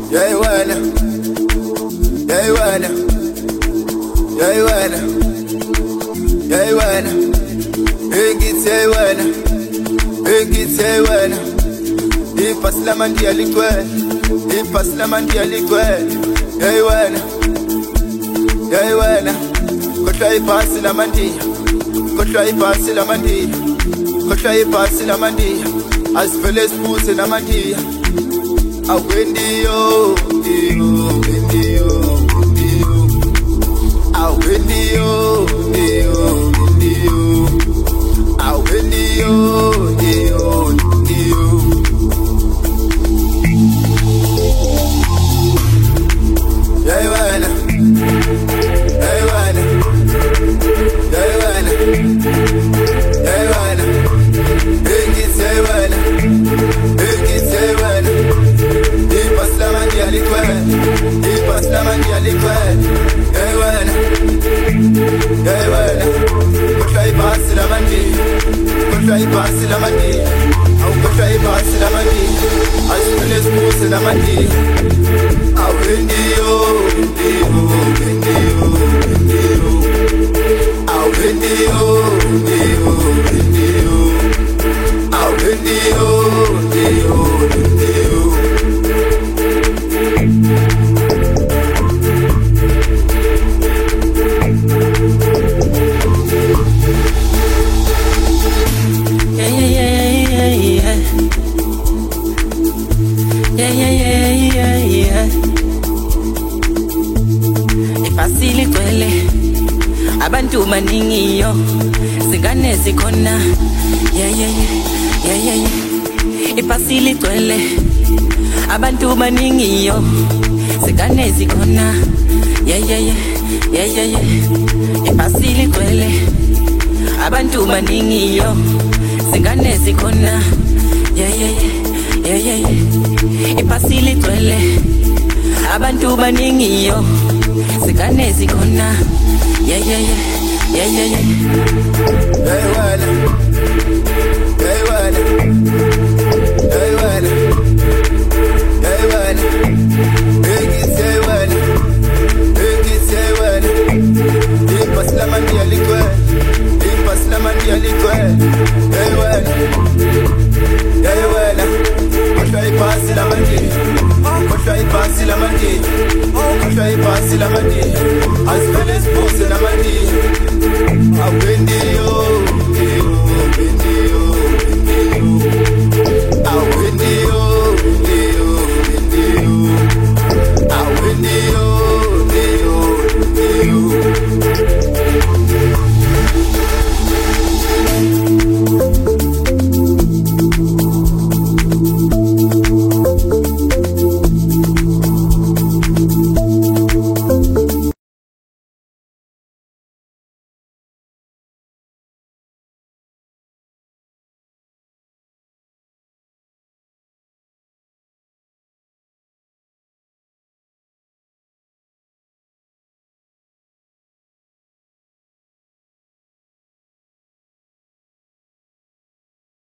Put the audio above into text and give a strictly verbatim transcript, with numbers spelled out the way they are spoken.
Yay wena, yay wena, yay wena, yay wena, engithi yay wena, engithi yay wena, ibhasi lamandiya ligcwele, ibhasi lamandiya ligcwele, yay wena, yay wena, kodwa ibhasi lamandiya, kodwa ibhasi lamandiya, kodwa ibhasi lamandiya, asivele siphuthe namandiya. Awendiyo, ndiyo, ndiyo, ndiyo. Awendiyo, ndiyo, ndiyo. Awendiyo, ndiyo, ndiyo. Yay wena, yay wena, yay wena, yay wena. Engithi yay wena, engithi yay wena. Ibhasi lamandiya ligcwele, ibhasi lamandiya ligcwele, yay wena, yay wena, kodwa ibhasi lamandiya, kodwa ibhasi lamandiya, awu kodwa ibhasi lamandiya, asivele siphuthe namandiya, awendiyo, ndiyo, ndiyo, ndiyo, awendiyo, ndiyo, ndiyo, awendiyo, ndiyo, ndiyo. Ibhasi ligcwele, abantu baningiyo, zingane zikhona, yeah yeah yeah yeah yeah. Ibhasi ligcwele, abantu baningiyo, zingane zikhona, yeah yeah yeah yeah yeah yeah. Ibhasi ligcwele, abantu baningiyo, zingane zikhona, yeah yeah yeah yeah yeah. Ibhasi ligcwele, abantu baningiyo, zingane zikhona, yeah yeah yeah yeah yeah yeah. Hey wena, hey wena, hey wena, hey wena, engithi hey wena, engithi hey wena. Ibhasi lamandiya ligcwele, ibhasi lamandiya ligcwele, hey wena, hey wena, kodwa ibhasi lamandiya, kodwa ibhasi lamandiya, kodwa ibhasi lamandiya, asivele siphuthe namandiya, awendiyo.